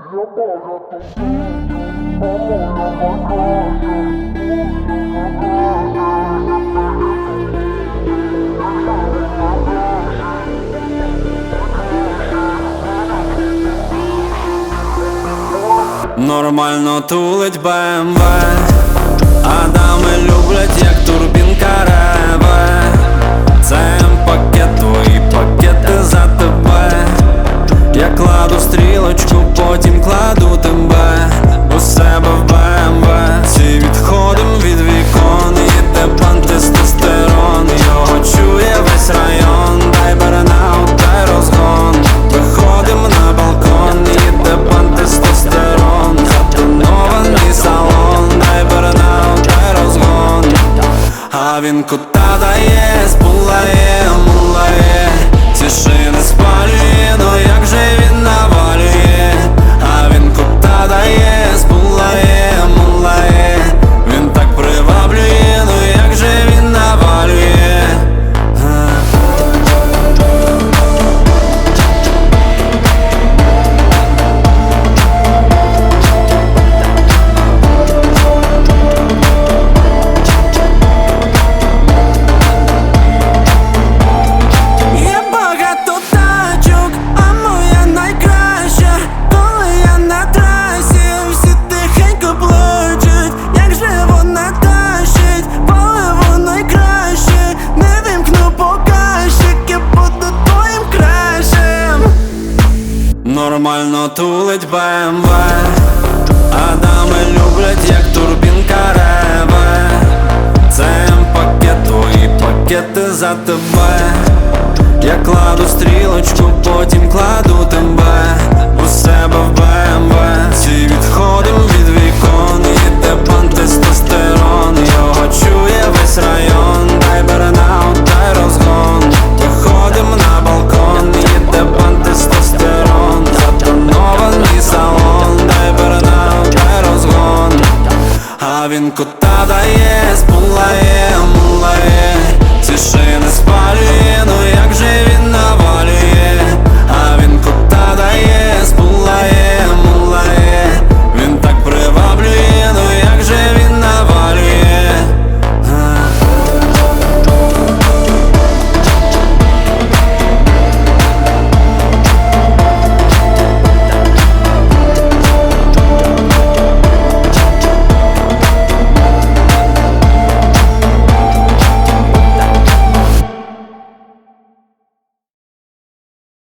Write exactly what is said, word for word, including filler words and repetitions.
Нормально тулить Б М В, а дами люблять як турбінка реве. Це М-пакет, твої пакети за тебе. Я кладу стрілочку, потім кладу тебе у себе в Б М В. Всі відходим від вікон, їде пан тестостерон. Його чує весь район, дай бернаут, дай розгон. Виходим на балкон, їде пан тестостерон. Затонований салон, дай бернаут, дай розгон. А він кута дає, спулає, мулає. Ці шини спалює, ну як же він навалює. А він кута дає, спулає, мулає. Він так приваблює, ну як же він навалює. Нормально тулить Б М В, а дами люблять як турбінка реве. Це М-пакет, твої пакети за тебе. Я кладу стрілочку, потім кладу тебе у себе в Б М В. Всі відходим від вікон, їде пан тестостерон. Його чує весь район, дай бернаут, дай розгон. Виходим на балкон, їде пан тестостерон. Затонований салон, дай бернаут, дай розгон. А він кута дає, спулає, мулає. Ці шини спалює, ну я